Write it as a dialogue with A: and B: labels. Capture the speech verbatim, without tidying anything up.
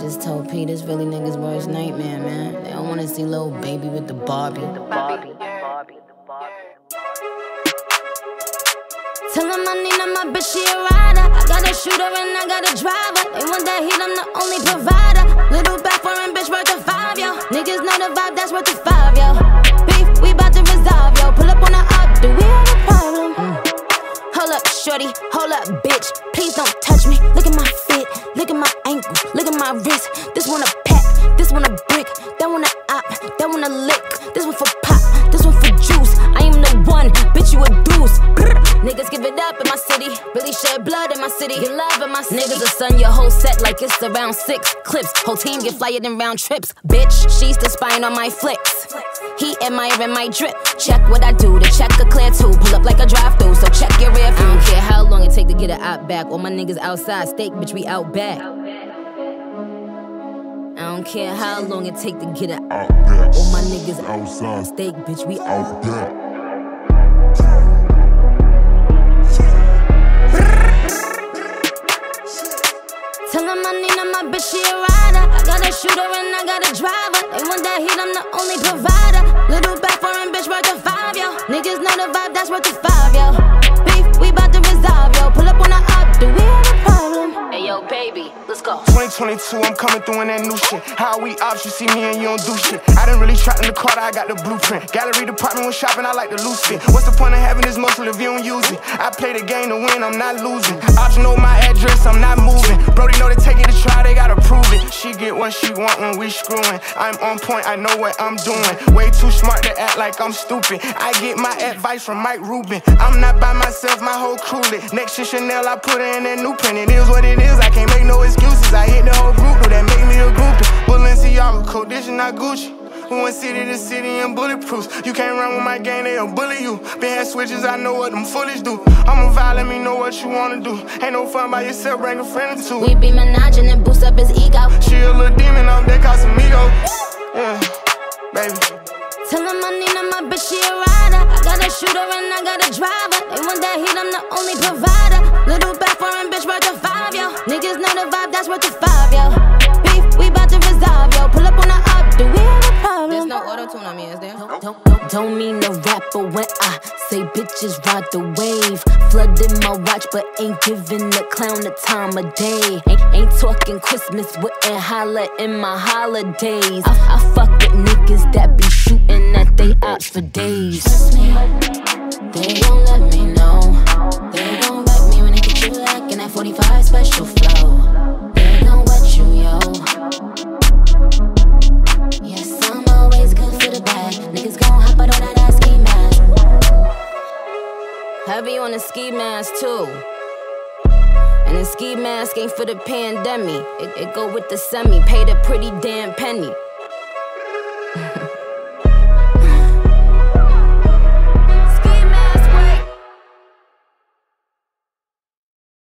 A: just told P this really niggas' worst nightmare, man. They don't wanna see little baby with the Barbie. The Barbie.
B: Tell him I need her, my bitch, she a rider. I got a shooter and I got a driver. They want that heat, I'm the only provider. Little back foreign bitch worth of five, yo. Niggas know the vibe, that's worth of five, yo. Beef, we bout to resolve, yo. Pull up on the op, do we have a problem? Mm. Hold up, shorty, hold up, bitch. Please don't touch me. Look at my fit, look at my ankle, look at my wrist. This one a pack, this one a brick, that one a op, that one a lick. This one for pop, this one for juice. I am the one, bitch, you a deuce. Brr. Niggas give it up in my city, really shed blood in my city, get love in my city. Niggas will stun your whole set like it's around six clips. Whole team get flyer than round trips. Bitch, she's the spine on my flicks. He admiring my drip. Check what I do, the check a clear too. Pull up like a drive-thru, so check your rear view. I don't care how long it take to get it out back. All my niggas outside, steak, bitch, we out back. I don't care how long it take to get it out back. All my niggas outside, steak, bitch, we out back. Tell him I need her, my bitch, she a rider. I got a shooter and I got a driver. They want that heat, I'm the only provider. Little back foreign bitch worth of five, yo. Niggas know the vibe, that's worth of five, yo. Beef, we bout to resolve, yo. Pull up on the op, do we have a problem? Hey, yo, baby, let's go.
C: twenty twenty-two, I'm coming through in that new shit. How we ops, you see me and you don't do shit. I didn't really trap in the car, I got the blueprint. Gallery department when shopping, I like the loose fit. What's the point of having this muscle if you don't use it? I play the game to win, I'm not losing. Ops know my address, I'm not moving. Brody know they take it to try, they gotta prove it. She get what she want when we screwing. I'm on point, I know what I'm doing. Way too smart to act like I'm stupid. I get my advice from Mike Rubin. I'm not by myself, my whole crew lit. Next to Chanel, I put her in that new print. It is what it is, I can't make no excuses. I hit the whole group, do that make me a groupie. Balenciaga coat, this is not Gucci. We went city to city and bulletproofs. You can't run with my gang, they'll bully you. Been had switches, I know what them foolish do. I'm a vibe, let me know what you wanna do. Ain't no fun by yourself, bring a friend or two.
B: We be menaging and boost up his ego.
C: She a little demon on that Casamigo. Yeah, baby.
B: Tell him I need her, my bitch, she a rider. I got a shooter and I got a driver. They want that heat, I'm the only provider. Little back foreign bitch worth of five, yo. Niggas know the vibe, that's worth of five, yo. Beef, we bout to resolve, yo. Pull up on the op, do we have a problem?
A: There's no auto-tune on me, is there?
B: Don't, don't, don't, don't mean no rapper when I say bitches ride the wave. Flooding my watch, but ain't giving the clown the time of day. Ain't, ain't talking Christmas, wouldn't holler in my holidays. I, I fuck with niggas that be shooting at they ops for days.
A: Trust me, they gon' let me know. They gon' wreck me when they get you like in that forty-five special flow. They gon' wet you, yo. Yes, I'm always good for the bag. Niggas gon' hop out on that ski mask.
B: Heavy on the ski mask too. And the ski mask ain't for the pandemic. It, it go with the semi. Paid a pretty damn penny.